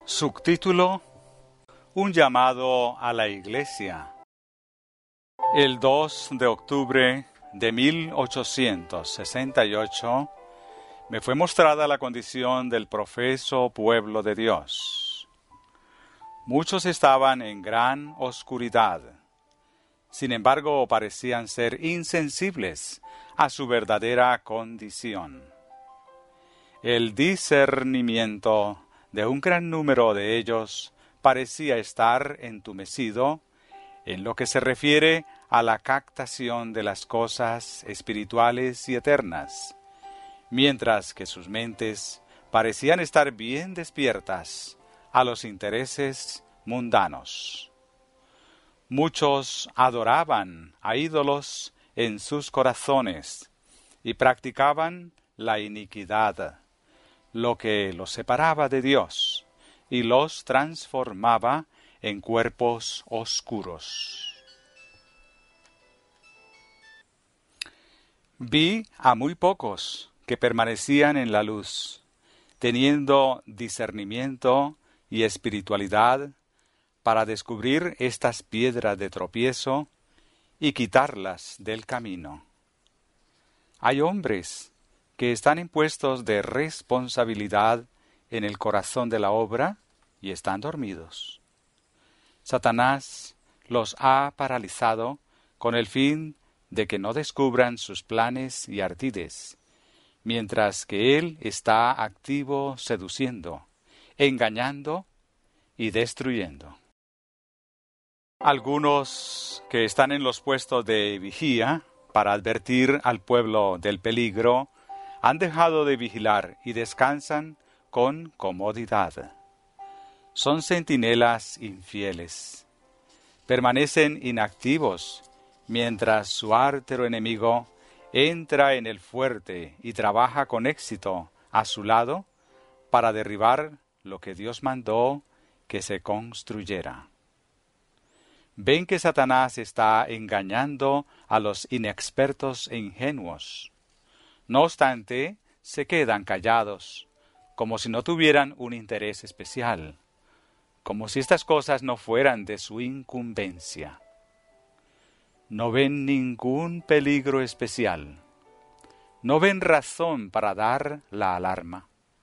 Subtítulo: Un llamado a la Iglesia. El 2 de octubre de 1868 me fue mostrada la condición del profeso pueblo de Dios. Muchos estaban en gran oscuridad. Sin embargo, parecían ser insensibles a su verdadera condición. El discernimiento de un gran número de ellos parecía estar entumecido en lo que se refiere a la captación de las cosas espirituales y eternas, mientras que sus mentes parecían estar bien despiertas a los intereses mundanos. Muchos adoraban a ídolos en sus corazones y practicaban la iniquidad, lo que los separaba de Dios y los transformaba en cuerpos oscuros. Vi a muy pocos que permanecían en la luz, teniendo discernimiento y espiritualidad para descubrir estas piedras de tropiezo y quitarlas del camino. Hay hombres que están en puestos de responsabilidad en el corazón de la obra y están dormidos. Satanás los ha paralizado con el fin de que no descubran sus planes y ardides, mientras que él está activo seduciendo, engañando y destruyendo. Algunos que están en los puestos de vigía para advertir al pueblo del peligro han dejado de vigilar y descansan con comodidad. Son centinelas infieles. Permanecen inactivos mientras su artero enemigo entra en el fuerte y trabaja con éxito a su lado para derribar lo que Dios mandó que se construyera. Ven que Satanás está engañando a los inexpertos e ingenuos. No obstante, se quedan callados, como si no tuvieran un interés especial, como si estas cosas no fueran de su incumbencia. No ven ningún peligro especial. No ven razón para dar la alarma.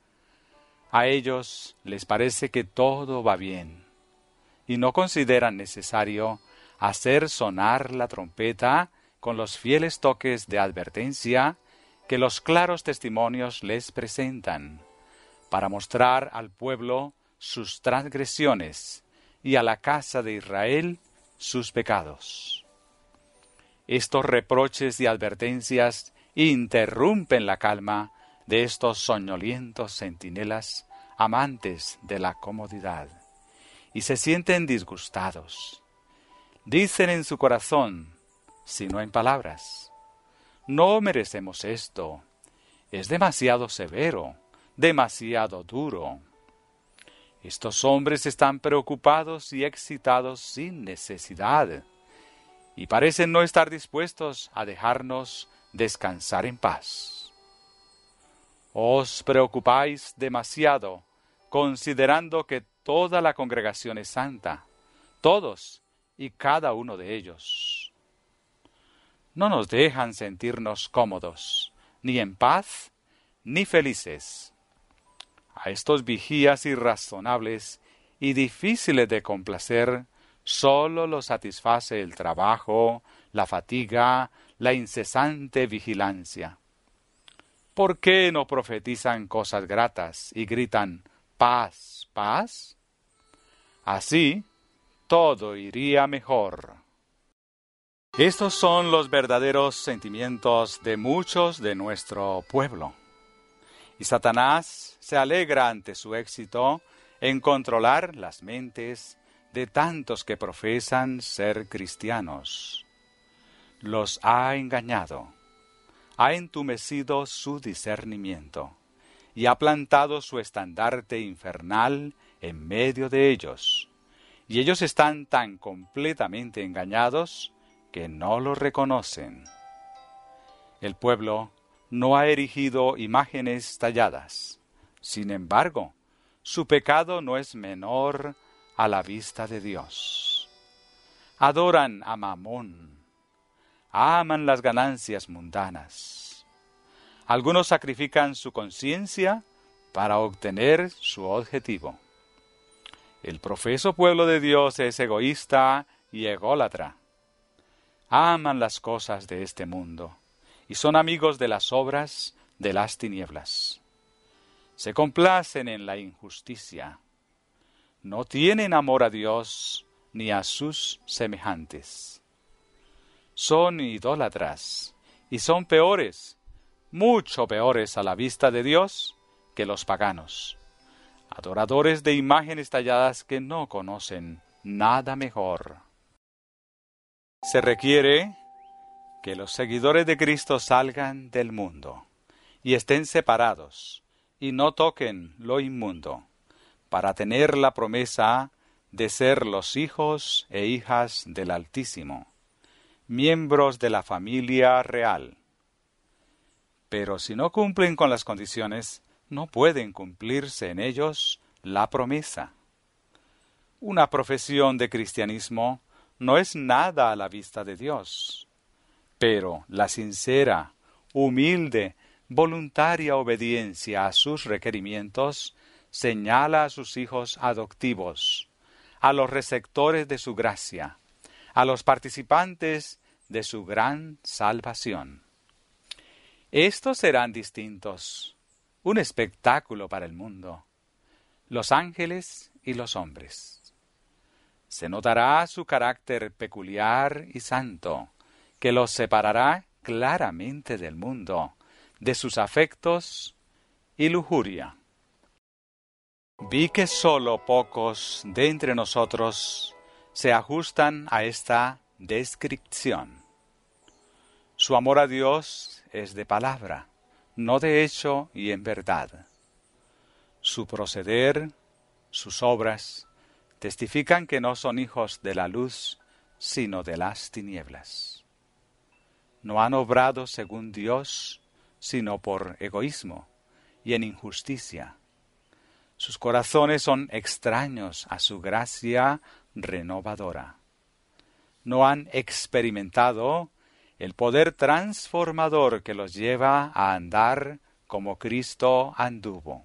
A ellos les parece que todo va bien, y no consideran necesario hacer sonar la trompeta con los fieles toques de advertencia que los claros testimonios les presentan, para mostrar al pueblo sus transgresiones y a la casa de Israel sus pecados. Estos reproches y advertencias interrumpen la calma de estos soñolientos centinelas amantes de la comodidad, y se sienten disgustados. Dicen en su corazón, si no en palabras: no merecemos esto, es demasiado severo, demasiado duro. Estos hombres están preocupados y excitados sin necesidad, y parecen no estar dispuestos a dejarnos descansar en paz. Os preocupáis demasiado, considerando que toda la congregación es santa, todos y cada uno de ellos. No nos dejan sentirnos cómodos, ni en paz, ni felices. A estos vigías irrazonables y difíciles de complacer, solo los satisface el trabajo, la fatiga, la incesante vigilancia. ¿Por qué no profetizan cosas gratas y gritan paz, paz? Así, todo iría mejor. Estos son los verdaderos sentimientos de muchos de nuestro pueblo. Y Satanás se alegra ante su éxito en controlar las mentes de tantos que profesan ser cristianos. Los ha engañado, ha entumecido su discernimiento y ha plantado su estandarte infernal en medio de ellos. Y ellos están tan completamente engañados que no lo reconocen. El pueblo no ha erigido imágenes talladas. Sin embargo, su pecado no es menor a la vista de Dios. Adoran a Mamón, aman las ganancias mundanas. Algunos sacrifican su conciencia para obtener su objetivo. El profeso pueblo de Dios es egoísta y ególatra. Aman las cosas de este mundo y son amigos de las obras de las tinieblas. Se complacen en la injusticia. No tienen amor a Dios ni a sus semejantes. Son idólatras y son peores, mucho peores a la vista de Dios que los paganos, adoradores de imágenes talladas que no conocen nada mejor. Se requiere que los seguidores de Cristo salgan del mundo y estén separados y no toquen lo inmundo, para tener la promesa de ser los hijos e hijas del Altísimo, miembros de la familia real. Pero si no cumplen con las condiciones, no pueden cumplirse en ellos la promesa. Una profesión de cristianismo no es nada a la vista de Dios, pero la sincera, humilde, voluntaria obediencia a sus requerimientos señala a sus hijos adoptivos, a los receptores de su gracia, a los participantes de su gran salvación. Estos serán distintos, un espectáculo para el mundo, los ángeles y los hombres. Se notará su carácter peculiar y santo, que los separará claramente del mundo, de sus afectos y lujuria. Vi que sólo pocos de entre nosotros se ajustan a esta descripción. Su amor a Dios es de palabra, no de hecho y en verdad. Su proceder, sus obras, testifican que no son hijos de la luz, sino de las tinieblas. No han obrado según Dios, sino por egoísmo y en injusticia. Sus corazones son extraños a su gracia renovadora. No han experimentado el poder transformador que los lleva a andar como Cristo anduvo.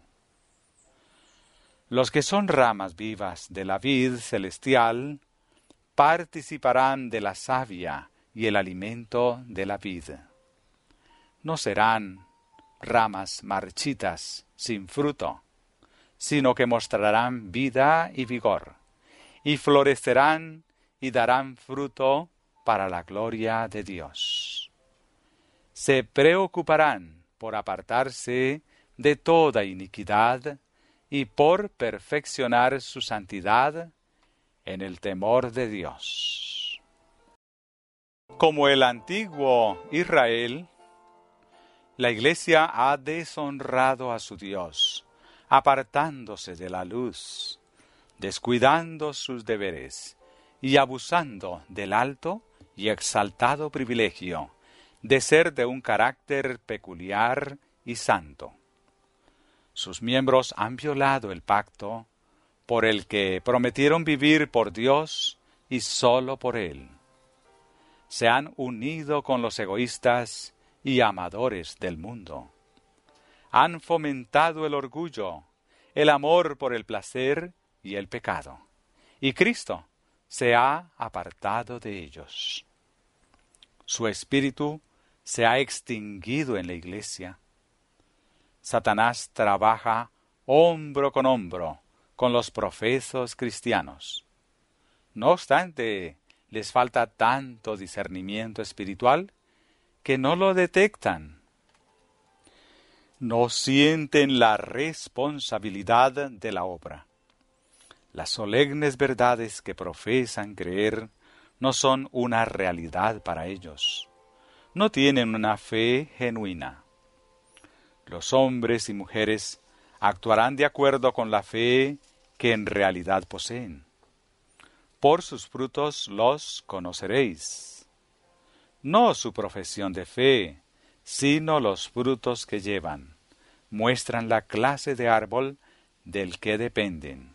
Los que son ramas vivas de la vid celestial participarán de la savia y el alimento de la vid. No serán ramas marchitas sin fruto, sino que mostrarán vida y vigor, y florecerán y darán fruto para la gloria de Dios. Se preocuparán por apartarse de toda iniquidad y por perfeccionar su santidad en el temor de Dios. Como el antiguo Israel, la Iglesia ha deshonrado a su Dios, apartándose de la luz, descuidando sus deberes y abusando del alto y exaltado privilegio de ser de un carácter peculiar y santo. Sus miembros han violado el pacto por el que prometieron vivir por Dios y sólo por Él. Se han unido con los egoístas y amadores del mundo. Han fomentado el orgullo, el amor por el placer y el pecado. Y Cristo se ha apartado de ellos. Su espíritu se ha extinguido en la Iglesia. Satanás trabaja hombro con hombro con los profesos cristianos. No obstante, les falta tanto discernimiento espiritual que no lo detectan. No sienten la responsabilidad de la obra. Las solemnes verdades que profesan creer no son una realidad para ellos. No tienen una fe genuina. Los hombres y mujeres actuarán de acuerdo con la fe que en realidad poseen. Por sus frutos los conoceréis. No su profesión de fe, sino los frutos que llevan, muestran la clase de árbol del que dependen.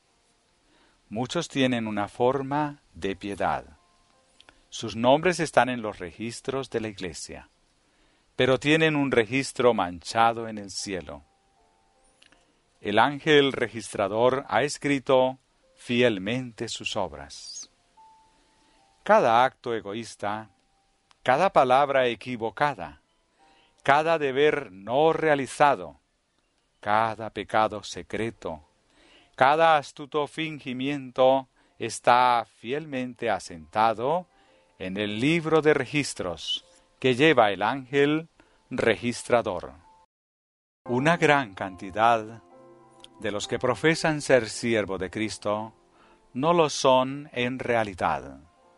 Muchos tienen una forma de piedad. Sus nombres están en los registros de la Iglesia, pero tienen un registro manchado en el cielo. El ángel registrador ha escrito fielmente sus obras. Cada acto egoísta, cada palabra equivocada, cada deber no realizado, cada pecado secreto, cada astuto fingimiento está fielmente asentado en el libro de registros que lleva el ángel registrador. Una gran cantidad de los que profesan ser siervo de Cristo no lo son en realidad.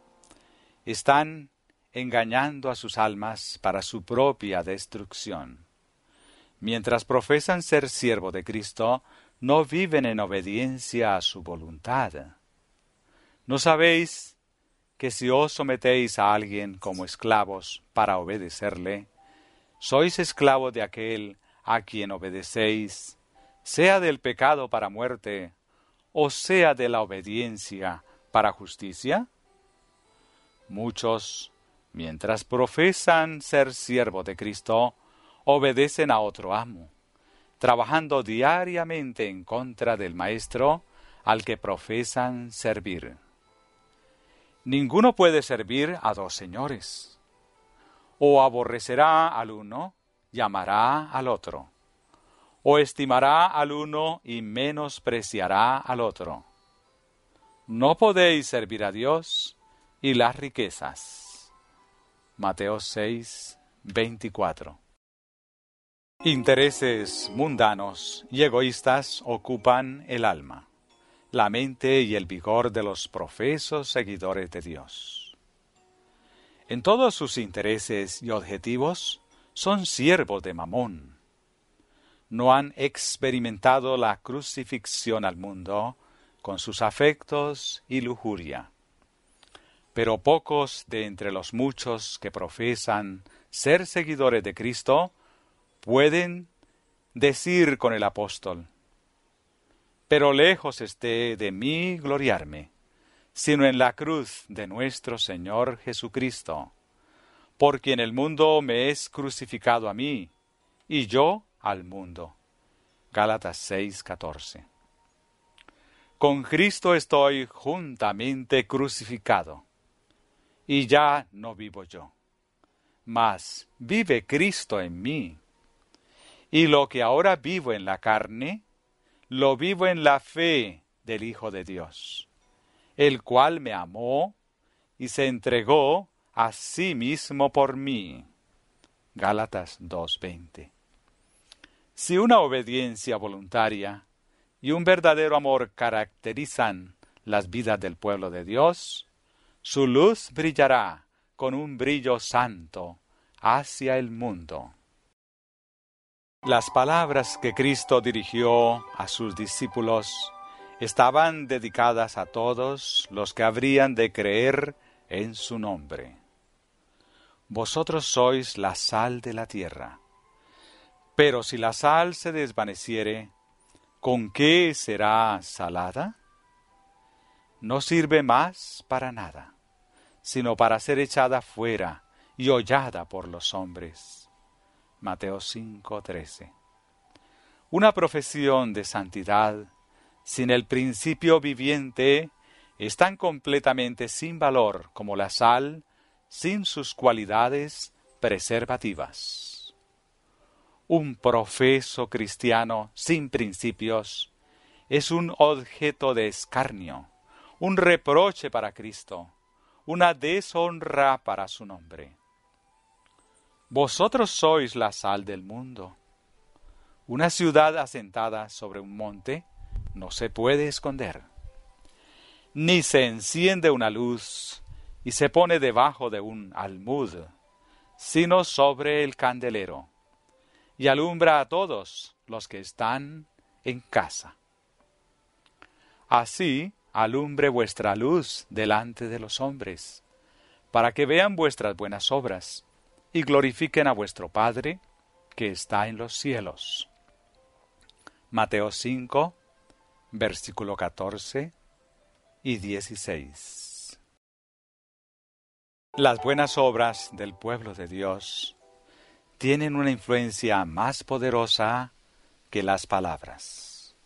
Están engañando a sus almas para su propia destrucción. Mientras profesan ser siervo de Cristo, no viven en obediencia a su voluntad. ¿No sabéis que si os sometéis a alguien como esclavos para obedecerle, sois esclavo de aquel a quien obedecéis, sea del pecado para muerte, o sea de la obediencia para justicia? Muchos, mientras profesan ser siervo de Cristo, obedecen a otro amo, trabajando diariamente en contra del Maestro al que profesan servir. Ninguno puede servir a dos señores. O aborrecerá al uno y amará al otro, o estimará al uno y menospreciará al otro. No podéis servir a Dios y las riquezas. Mateo 6, 24. Intereses mundanos y egoístas ocupan el alma, la mente y el vigor de los profesos seguidores de Dios. En todos sus intereses y objetivos son siervos de Mamón. No han experimentado la crucifixión al mundo con sus afectos y lujuria. Pero pocos de entre los muchos que profesan ser seguidores de Cristo pueden decir con el apóstol: pero lejos esté de mí gloriarme, sino en la cruz de nuestro Señor Jesucristo, por quien el mundo me es crucificado a mí, y yo al mundo. Gálatas 6:14. Con Cristo estoy juntamente crucificado, y ya no vivo yo, mas vive Cristo en mí. Y lo que ahora vivo en la carne, lo vivo en la fe del Hijo de Dios, el cual me amó y se entregó a sí mismo por mí. Gálatas 2:20. Si una obediencia voluntaria y un verdadero amor caracterizan las vidas del pueblo de Dios, su luz brillará con un brillo santo hacia el mundo. Las palabras que Cristo dirigió a sus discípulos estaban dedicadas a todos los que habrían de creer en su nombre. Vosotros sois la sal de la tierra. Pero si la sal se desvaneciere, ¿con qué será salada? No sirve más para nada, sino para ser echada fuera y hollada por los hombres. Mateo 5:13. Una profesión de santidad sin el principio viviente es tan completamente sin valor como la sal sin sus cualidades preservativas. Un profeso cristiano sin principios es un objeto de escarnio, un reproche para Cristo, una deshonra para su nombre. Vosotros sois la sal del mundo. Una ciudad asentada sobre un monte no se puede esconder. Ni se enciende una luz y se pone debajo de un almud, sino sobre el candelero, y alumbra a todos los que están en casa. Así alumbre vuestra luz delante de los hombres, para que vean vuestras buenas obras y glorifiquen a vuestro Padre que está en los cielos. Mateo 5, versículo 14 y 16. Las buenas obras del pueblo de Dios tienen una influencia más poderosa que las palabras.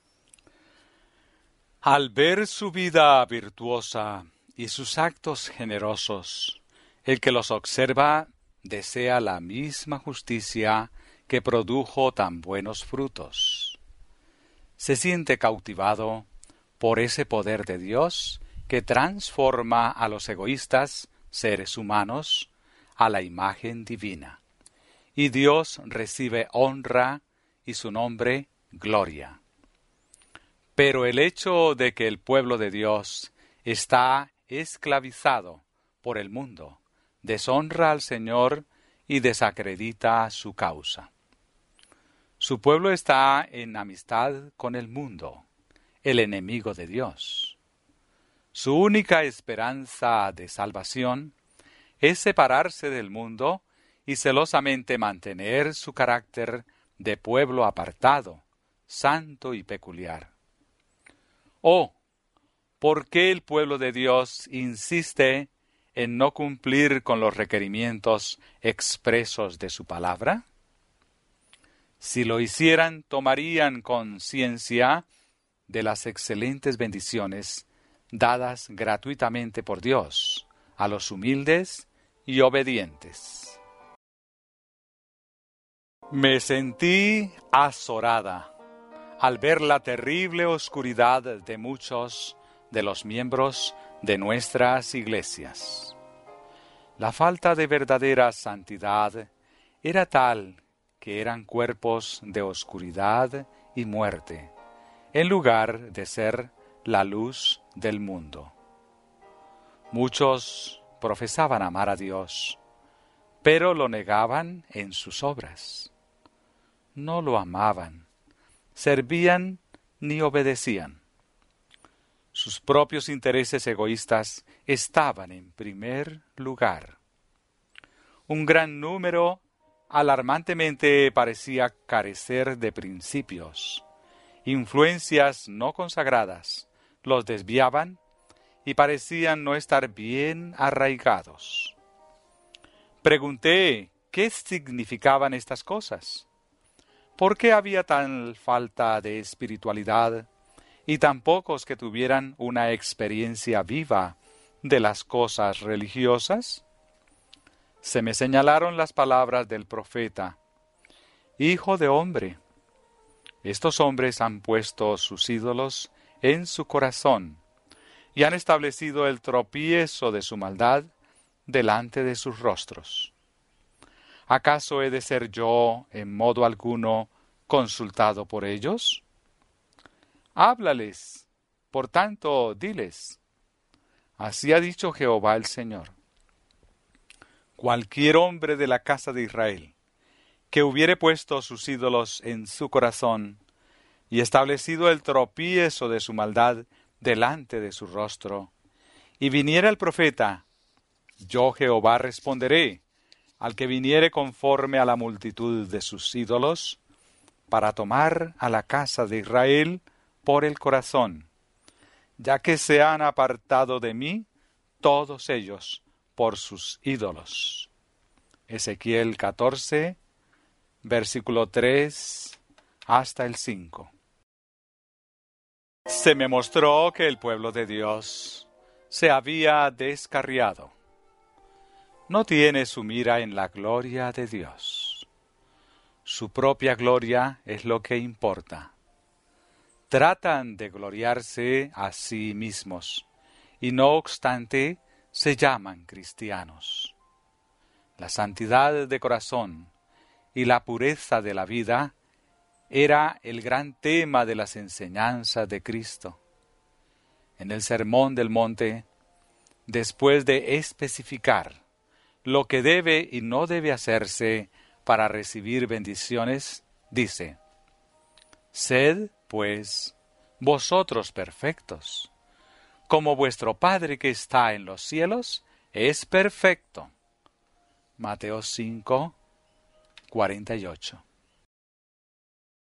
Al ver su vida virtuosa y sus actos generosos, el que los observa desea la misma justicia que produjo tan buenos frutos. Se siente cautivado por ese poder de Dios que transforma a los egoístas seres humanos a la imagen divina. Y Dios recibe honra y su nombre gloria. Pero el hecho de que el pueblo de Dios está esclavizado por el mundo deshonra al Señor y desacredita su causa. Su pueblo está en amistad con el mundo, el enemigo de Dios. Su única esperanza de salvación es separarse del mundo y celosamente mantener su carácter de pueblo apartado, santo y peculiar. Oh, ¿por qué el pueblo de Dios insiste en no cumplir con los requerimientos expresos de su palabra? Si lo hicieran, tomarían conciencia de las excelentes bendiciones dadas gratuitamente por Dios a los humildes y obedientes. Me sentí azorada al ver la terrible oscuridad de muchos de los miembros de nuestras iglesias. La falta de verdadera santidad era tal que eran cuerpos de oscuridad y muerte, en lugar de ser la luz del mundo. Muchos profesaban amar a Dios, pero lo negaban en sus obras. No lo amaban, servían ni obedecían. Sus propios intereses egoístas estaban en primer lugar. Un gran número alarmantemente parecía carecer de principios. Influencias no consagradas los desviaban y parecían no estar bien arraigados. Pregunté qué significaban estas cosas. ¿Por qué había tal falta de espiritualidad y tan pocos que tuvieran una experiencia viva de las cosas religiosas? Se me señalaron las palabras del profeta: Hijo de hombre, estos hombres han puesto sus ídolos en su corazón y han establecido el tropiezo de su maldad delante de sus rostros. ¿Acaso he de ser yo en modo alguno consultado por ellos? Háblales, por tanto, diles: así ha dicho Jehová el Señor. Cualquier hombre de la casa de Israel que hubiere puesto sus ídolos en su corazón y establecido el tropiezo de su maldad delante de su rostro, y viniera el profeta, yo Jehová responderé al que viniere conforme a la multitud de sus ídolos, para tomar a la casa de Israel por el corazón, ya que se han apartado de mí todos ellos por sus ídolos. Ezequiel 14, versículo 3 hasta el 5. Se me mostró que el pueblo de Dios se había descarriado. No tiene su mira en la gloria de Dios. Su propia gloria es lo que importa. Tratan de gloriarse a sí mismos y no obstante se llaman cristianos. La santidad de corazón y la pureza de la vida era el gran tema de las enseñanzas de Cristo. En el Sermón del Monte, después de especificar lo que debe y no debe hacerse para recibir bendiciones, dice: Sed, pues, vosotros perfectos, como vuestro Padre que está en los cielos es perfecto. Mateo 5, 48.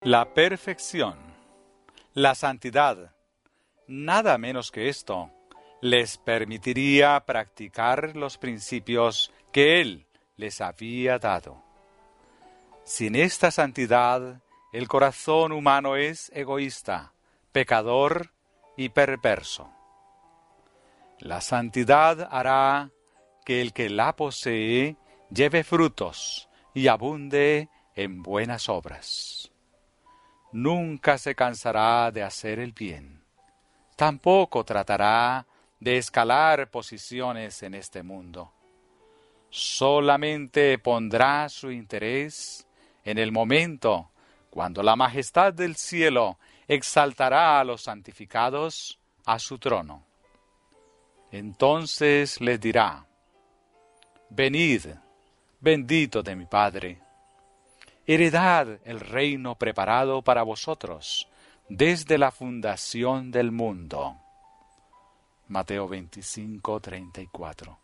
La perfección, la santidad, nada menos que esto, les permitiría practicar los principios que Él les había dado. Sin esta santidad, el corazón humano es egoísta, pecador y perverso. La santidad hará que el que la posee lleve frutos y abunde en buenas obras. Nunca se cansará de hacer el bien. Tampoco tratará de escalar posiciones en este mundo. Solamente pondrá su interés en el momento cuando la majestad del cielo exaltará a los santificados a su trono. Entonces les dirá: venid, bendito de mi Padre, heredad el reino preparado para vosotros desde la fundación del mundo. Mateo 25:34.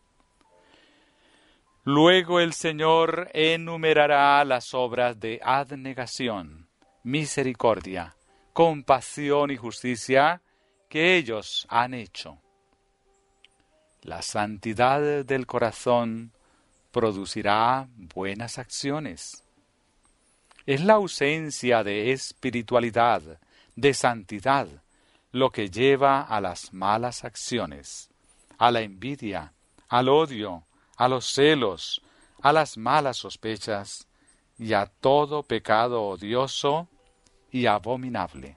Luego el Señor enumerará las obras de abnegación, misericordia, compasión y justicia que ellos han hecho. La santidad del corazón producirá buenas acciones. Es la ausencia de espiritualidad, de santidad, lo que lleva a las malas acciones, a la envidia, al odio, a los celos, a las malas sospechas y a todo pecado odioso y abominable.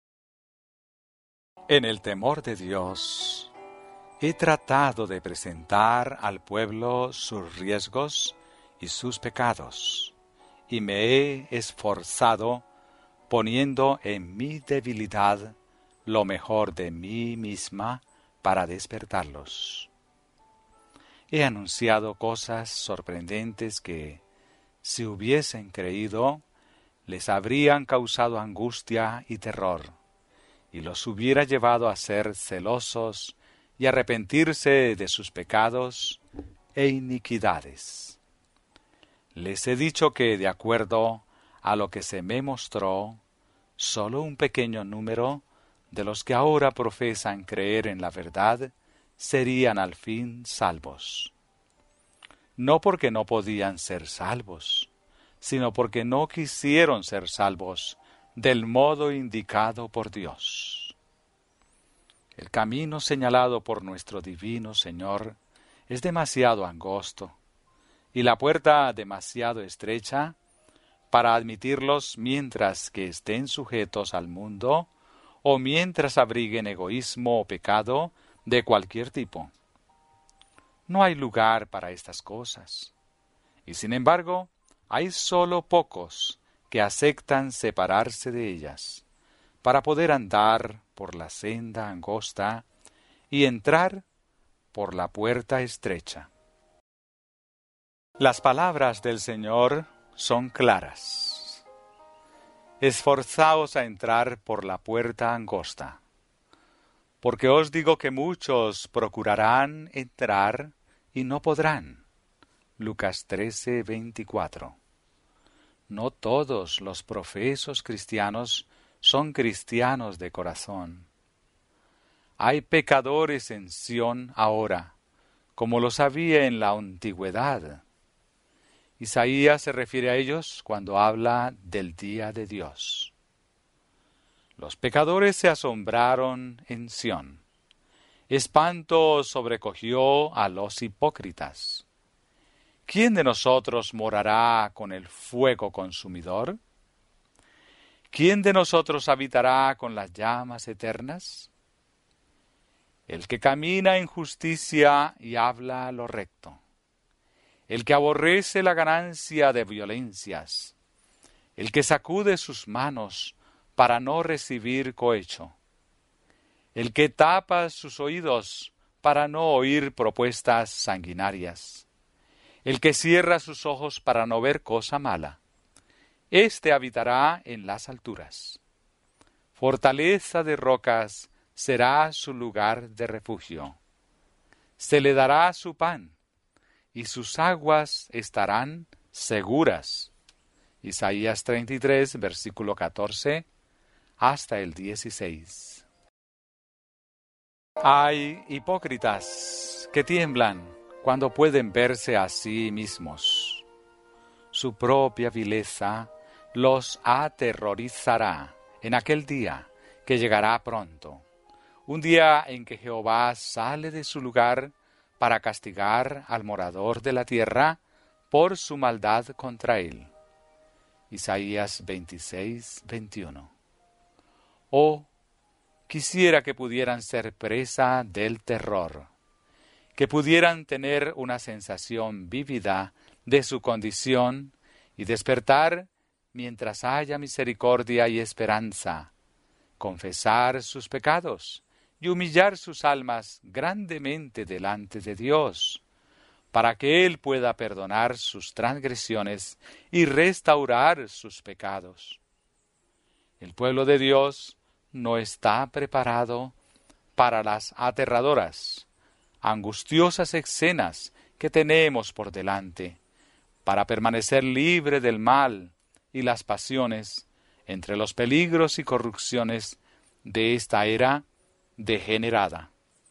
En el temor de Dios, he tratado de presentar al pueblo sus riesgos y sus pecados, y me he esforzado poniendo en mi debilidad lo mejor de mí misma para despertarlos. He anunciado cosas sorprendentes que, si hubiesen creído, les habrían causado angustia y terror, y los hubiera llevado a ser celosos y arrepentirse de sus pecados e iniquidades. Les he dicho que, de acuerdo a lo que se me mostró, sólo un pequeño número de los que ahora profesan creer en la verdad serían al fin salvos. No porque no podían ser salvos, sino porque no quisieron ser salvos del modo indicado por Dios. El camino señalado por nuestro divino Señor es demasiado angosto y la puerta demasiado estrecha para admitirlos mientras que estén sujetos al mundo o mientras abriguen egoísmo o pecado de cualquier tipo. No hay lugar para estas cosas, y sin embargo hay solo pocos que aceptan separarse de ellas para poder andar por la senda angosta y entrar por la puerta estrecha. Las palabras del Señor son claras. Esforzaos a entrar por la puerta angosta, porque os digo que muchos procurarán entrar y no podrán. Lucas 13:24. No todos los profesos cristianos son cristianos de corazón. Hay pecadores en Sión ahora, como los había en la antigüedad. Isaías se refiere a ellos cuando habla del día de Dios. Los pecadores se asombraron en Sión. Espanto sobrecogió a los hipócritas. ¿Quién de nosotros morará con el fuego consumidor? ¿Quién de nosotros habitará con las llamas eternas? El que camina en justicia y habla lo recto. El que aborrece la ganancia de violencias. El que sacude sus manos para no recibir cohecho. El que tapa sus oídos para no oír propuestas sanguinarias. El que cierra sus ojos para no ver cosa mala. Éste habitará en las alturas. Fortaleza de rocas será su lugar de refugio. Se le dará su pan, y sus aguas estarán seguras. Isaías 33, versículo 14 hasta el 16. Hay hipócritas que tiemblan cuando pueden verse a sí mismos. Su propia vileza los aterrorizará en aquel día que llegará pronto, un día en que Jehová sale de su lugar para castigar al morador de la tierra por su maldad contra él. Isaías 26, 21. Oh, quisiera que pudieran ser presa del terror, que pudieran tener una sensación vívida de su condición y despertar mientras haya misericordia y esperanza, confesar sus pecados y humillar sus almas grandemente delante de Dios, para que Él pueda perdonar sus transgresiones y restaurar sus pecados. El pueblo de Dios no está preparado para las aterradoras, angustiosas escenas que tenemos por delante, para permanecer libre del mal y las pasiones, entre los peligros y corrupciones de esta era degenerada.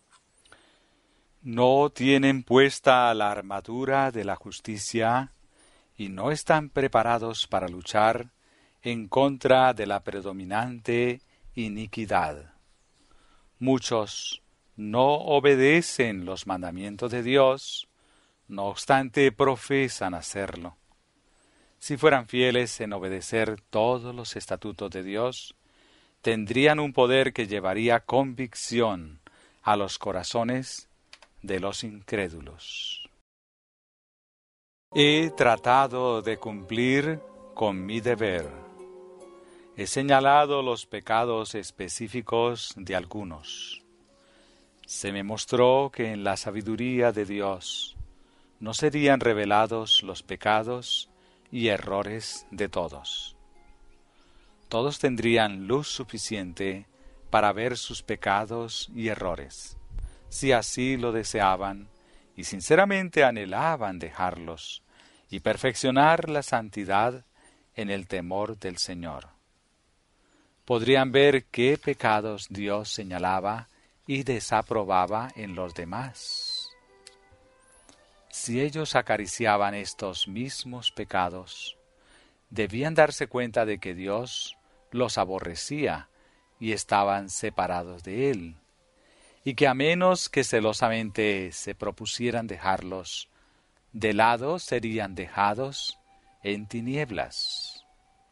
No tienen puesta la armadura de la justicia y no están preparados para luchar en contra de la predominante iniquidad. Muchos no obedecen los mandamientos de Dios, no obstante profesan hacerlo. Si fueran fieles en obedecer todos los estatutos de Dios, tendrían un poder que llevaría convicción a los corazones de los incrédulos. He tratado de cumplir con mi deber. He señalado los pecados específicos de algunos. Se me mostró que en la sabiduría de Dios no serían revelados los pecados y errores de todos. Todos tendrían luz suficiente para ver sus pecados y errores, si así lo deseaban y sinceramente anhelaban dejarlos y perfeccionar la santidad en el temor del Señor. Podrían ver qué pecados Dios señalaba y desaprobaba en los demás. Si ellos acariciaban estos mismos pecados, debían darse cuenta de que Dios los aborrecía y estaban separados de Él, y que a menos que celosamente se propusieran dejarlos de lado, serían dejados en tinieblas.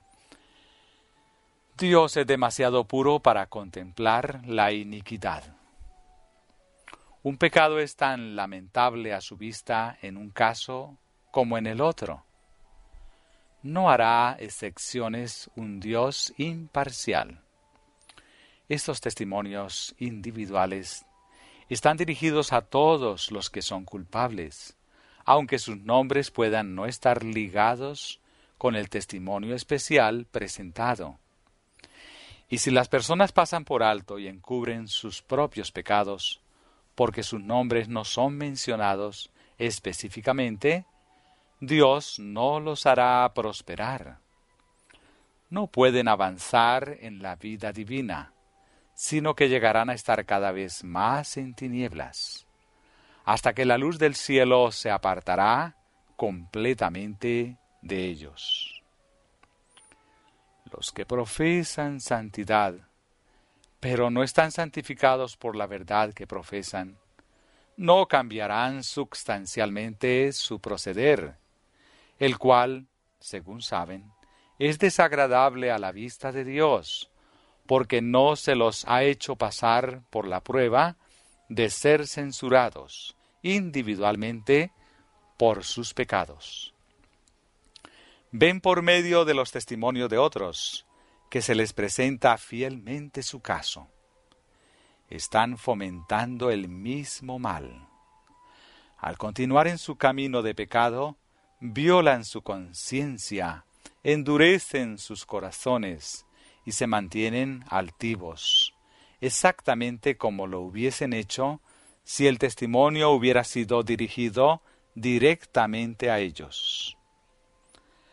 Dios es demasiado puro para contemplar la iniquidad. Un pecado es tan lamentable a su vista en un caso como en el otro. No hará excepciones un Dios imparcial. Estos testimonios individuales están dirigidos a todos los que son culpables, aunque sus nombres puedan no estar ligados con el testimonio especial presentado. Y si las personas pasan por alto y encubren sus propios pecados, porque sus nombres no son mencionados específicamente, Dios no los hará prosperar. No pueden avanzar en la vida divina, sino que llegarán a estar cada vez más en tinieblas, hasta que la luz del cielo se apartará completamente de ellos. Los que profesan santidad, pero no están santificados por la verdad que profesan, no cambiarán sustancialmente su proceder, el cual, según saben, es desagradable a la vista de Dios, porque no se los ha hecho pasar por la prueba de ser censurados individualmente por sus pecados. Ven por medio de los testimonios de otros que se les presenta fielmente su caso. Están fomentando el mismo mal. Al continuar en su camino de pecado, violan su conciencia, endurecen sus corazones y se mantienen altivos, exactamente como lo hubiesen hecho si el testimonio hubiera sido dirigido directamente a ellos.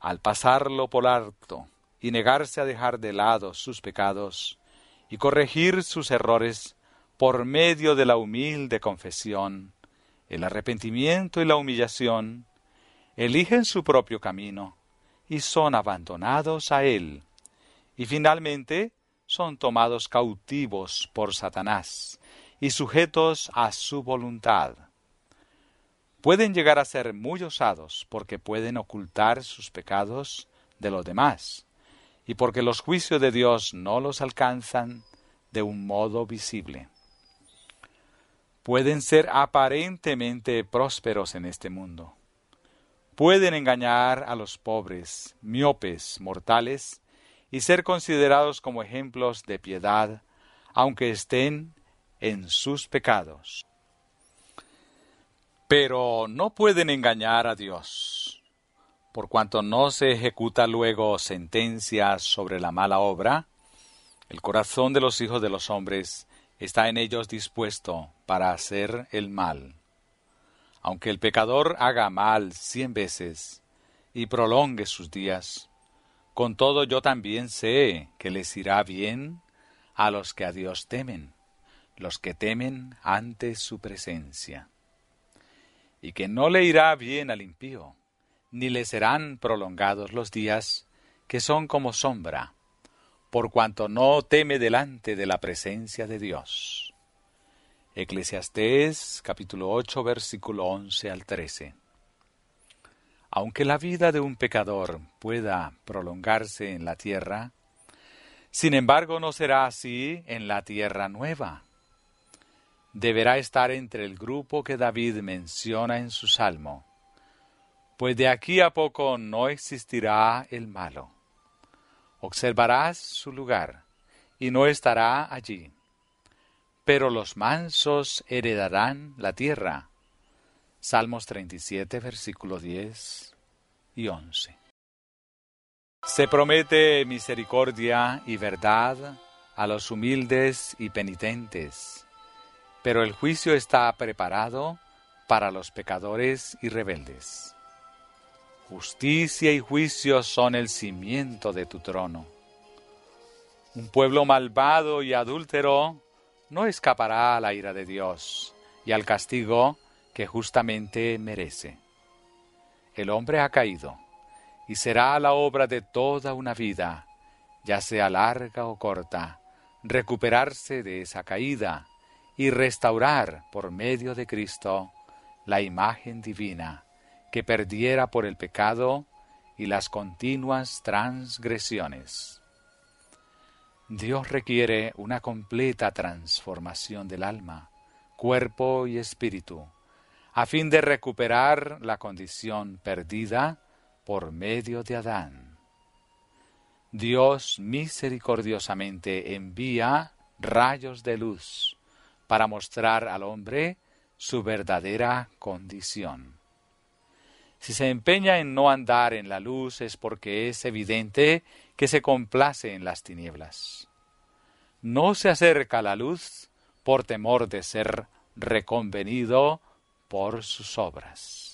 al pasarlo por alto y negarse a dejar de lado sus pecados y corregir sus errores por medio de la humilde confesión, el arrepentimiento y la humillación, eligen su propio camino y son abandonados a él, y finalmente son tomados cautivos por Satanás y sujetos a su voluntad. Pueden llegar a ser muy osados porque pueden ocultar sus pecados de los demás y porque los juicios de Dios no los alcanzan de un modo visible. Pueden ser aparentemente prósperos en este mundo. Pueden engañar a los pobres, miopes, mortales, y ser considerados como ejemplos de piedad, aunque estén en sus pecados. Pero no pueden engañar a Dios, por cuanto no se ejecuta luego sentencia sobre la mala obra. El corazón de los hijos de los hombres está en ellos dispuesto para hacer el mal. Aunque el pecador haga mal 100 veces y prolongue sus días, con todo yo también sé que les irá bien a los que a Dios temen, los que temen ante su presencia. Y que no le irá bien al impío, ni le serán prolongados los días, que son como sombra, por cuanto no teme delante de la presencia de Dios. Eclesiastés capítulo 8, versículo 11 al 13. Aunque la vida de un pecador pueda prolongarse en la tierra, sin embargo no será así en la tierra nueva. Deberá estar entre el grupo que David menciona en su salmo, pues de aquí a poco no existirá el malo. Observarás su lugar, y no estará allí. Pero los mansos heredarán la tierra. Salmos 37, versículos 10 y 11. Se promete misericordia y verdad a los humildes y penitentes, pero el juicio está preparado para los pecadores y rebeldes. Justicia y juicio son el cimiento de tu trono. Un pueblo malvado y adúltero no escapará a la ira de Dios y al castigo que justamente merece. El hombre ha caído, y será la obra de toda una vida, ya sea larga o corta, recuperarse de esa caída y restaurar por medio de Cristo la imagen divina que perdiera por el pecado y las continuas transgresiones. Dios requiere una completa transformación del alma, cuerpo y espíritu, a fin de recuperar la condición perdida por medio de Adán. Dios misericordiosamente envía rayos de luz para mostrar al hombre su verdadera condición. Si se empeña en no andar en la luz es porque es evidente que se complace en las tinieblas. No se acerca a la luz por temor de ser reconvenido por sus obras.